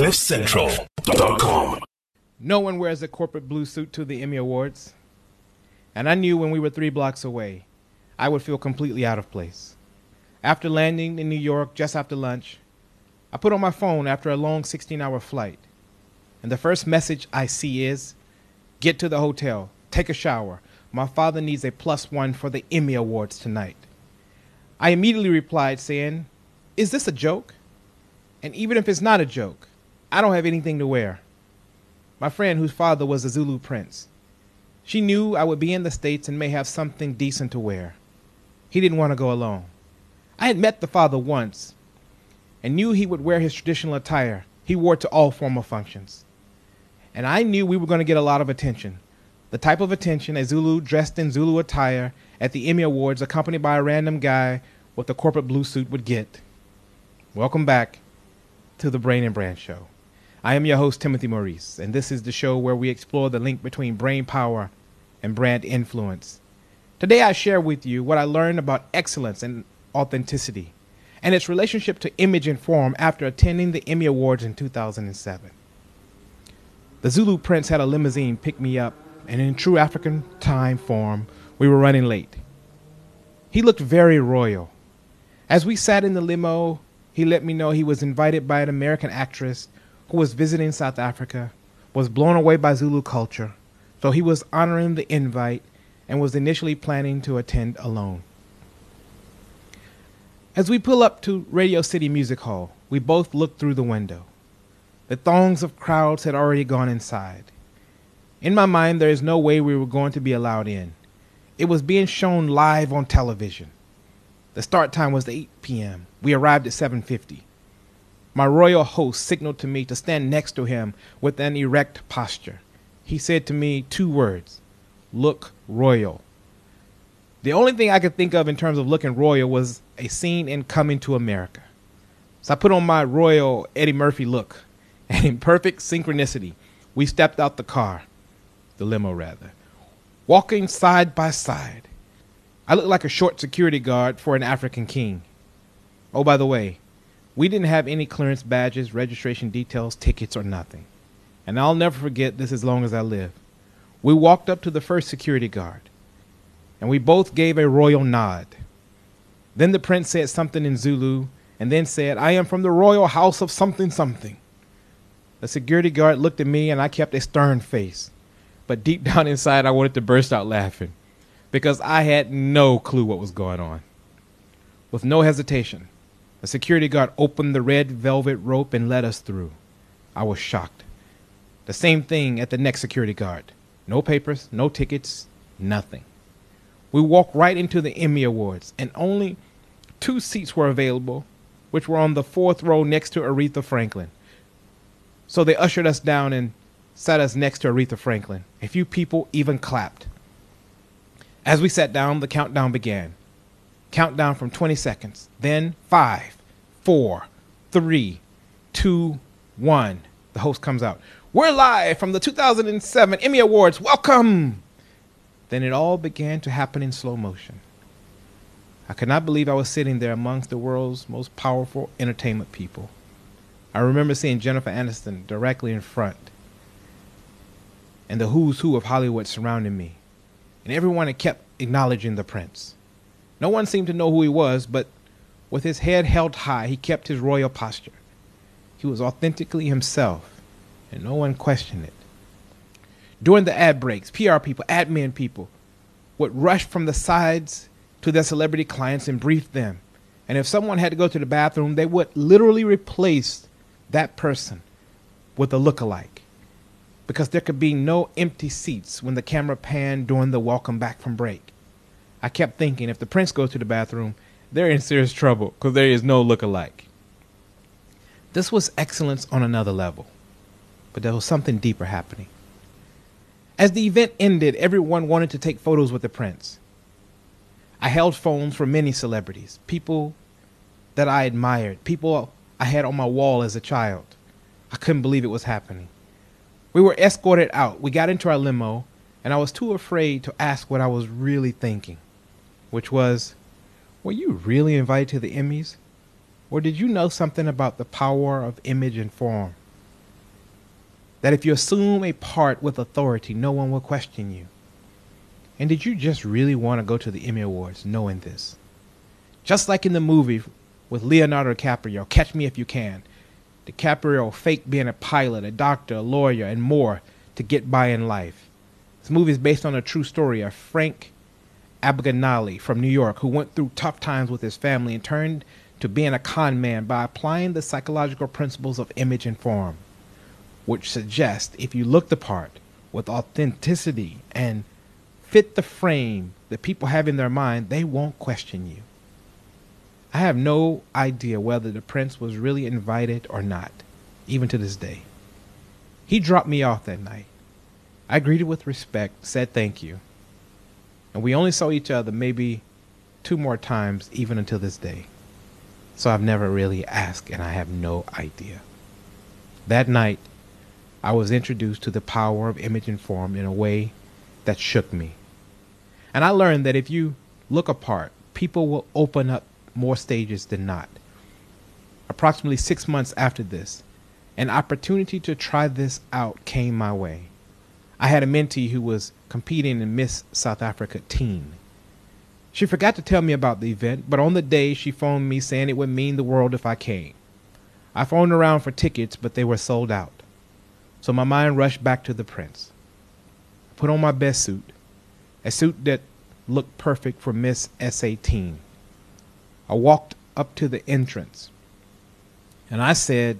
CliffCentral.com. No one wears a corporate blue suit to the Emmy Awards, and I knew when we were 3 blocks away, I would feel completely out of place. After landing in New York just after lunch, I put on my phone after a long 16-hour flight, and the first message I see is, "Get to the hotel, take a shower. My father needs a +1 for the Emmy Awards tonight." I immediately replied saying, "Is this a joke? And even if it's not a joke, I don't have anything to wear." My friend, whose father was a Zulu prince, she knew I would be in the States and may have something decent to wear. He didn't want to go alone. I had met the father once and knew he would wear his traditional attire he wore to all formal functions. And I knew we were going to get a lot of attention, the type of attention a Zulu dressed in Zulu attire at the Emmy Awards accompanied by a random guy with a corporate blue suit would get. Welcome back to the Brain and Brand Show. I am your host, Timothy Maurice, and this is the show where we explore the link between brain power and brand influence. Today I share with you what I learned about excellence and authenticity and its relationship to image and form after attending the Emmy Awards in 2007. The Zulu Prince had a limousine pick me up, and in true African time form, we were running late. He looked very royal. As we sat in the limo, he let me know he was invited by an American actress who was visiting South Africa, was blown away by Zulu culture, so he was honoring the invite and was initially planning to attend alone. As we pull up to Radio City Music Hall, we both looked through the window. The throngs of crowds had already gone inside. In my mind, there is no way we were going to be allowed in. It was being shown live on television. The start time was 8 p.m. We arrived at 7:50. My royal host signaled to me to stand next to him with an erect posture. He said to me 2 words, "Look royal." The only thing I could think of in terms of looking royal was a scene in Coming to America. So I put on my royal Eddie Murphy look, and in perfect synchronicity, we stepped out the limo rather, walking side by side. I looked like a short security guard for an African king. Oh, by the way, we didn't have any clearance badges, registration details, tickets, or nothing. And I'll never forget this as long as I live. We walked up to the first security guard, and we both gave a royal nod. Then the prince said something in Zulu, and then said, "I am from the royal house of something something." The security guard looked at me, and I kept a stern face. But deep down inside, I wanted to burst out laughing, because I had no clue what was going on. With no hesitation, the security guard opened the red velvet rope and let us through. I was shocked. The same thing at the next security guard. No papers, no tickets, nothing. We walked right into the Emmy Awards, and only 2 seats were available, which were on the 4th row next to Aretha Franklin. So they ushered us down and sat us next to Aretha Franklin. A few people even clapped. As we sat down, the countdown began. Countdown from 20 seconds. Then 5, 4, 3, 2, 1. The host comes out. "We're live from the 2007 Emmy Awards. Welcome!" Then it all began to happen in slow motion. I could not believe I was sitting there amongst the world's most powerful entertainment people. I remember seeing Jennifer Aniston directly in front, and the who's who of Hollywood surrounding me, and everyone had kept acknowledging the prince. No one seemed to know who he was, but with his head held high, he kept his royal posture. He was authentically himself, and no one questioned it. During the ad breaks, PR people, admin people would rush from the sides to their celebrity clients and brief them. And if someone had to go to the bathroom, they would literally replace that person with a lookalike, because there could be no empty seats when the camera panned during the welcome back from break. I kept thinking, if the prince goes to the bathroom, they're in serious trouble, because there is no lookalike. This was excellence on another level, but there was something deeper happening. As the event ended, everyone wanted to take photos with the prince. I held phones for many celebrities, people that I admired, people I had on my wall as a child. I couldn't believe it was happening. We were escorted out. We got into our limo, and I was too afraid to ask what I was really thinking, which was, were you really invited to the Emmys? Or did you know something about the power of image and form? That if you assume a part with authority, no one will question you. And did you just really want to go to the Emmy Awards knowing this? Just like in the movie with Leonardo DiCaprio, Catch Me If You Can. DiCaprio faked being a pilot, a doctor, a lawyer, and more to get by in life. This movie is based on a true story of Frank Abagnale from New York, who went through tough times with his family and turned to being a con man by applying the psychological principles of image and form, which suggest if you look the part with authenticity and fit the frame that people have in their mind, they won't question you. I have no idea whether the prince was really invited or not, even to this day. He dropped me off that night. I greeted with respect, said thank you, and we only saw each other maybe 2 more times even until this day. So I've never really asked, and I have no idea. That night, I was introduced to the power of image and form in a way that shook me. And I learned that if you look apart, people will open up more stages than not. Approximately 6 months after this, an opportunity to try this out came my way. I had a mentee who was competing in Miss South Africa Teen. She forgot to tell me about the event, but on the day she phoned me saying it would mean the world if I came. I phoned around for tickets, but they were sold out. So my mind rushed back to the prince. I put on my best suit, a suit that looked perfect for Miss SA Teen. I walked up to the entrance, and I said,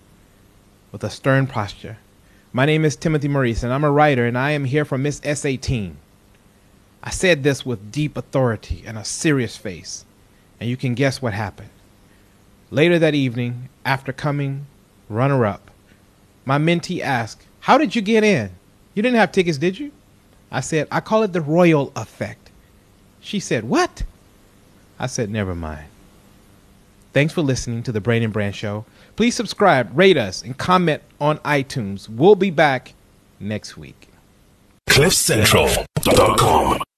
with a stern posture, "My name is Timothy Maurice, and I'm a writer, and I am here for Miss SA Teen." I said this with deep authority and a serious face, and you can guess what happened. Later that evening, after coming runner-up, my mentee asked, "How did you get in? You didn't have tickets, did you?" I said, "I call it the royal effect." She said, "What?" I said, "Never mind." Thanks for listening to the Brain and Brand Show. Please subscribe, rate us, and comment on iTunes. We'll be back next week. CliffCentral.com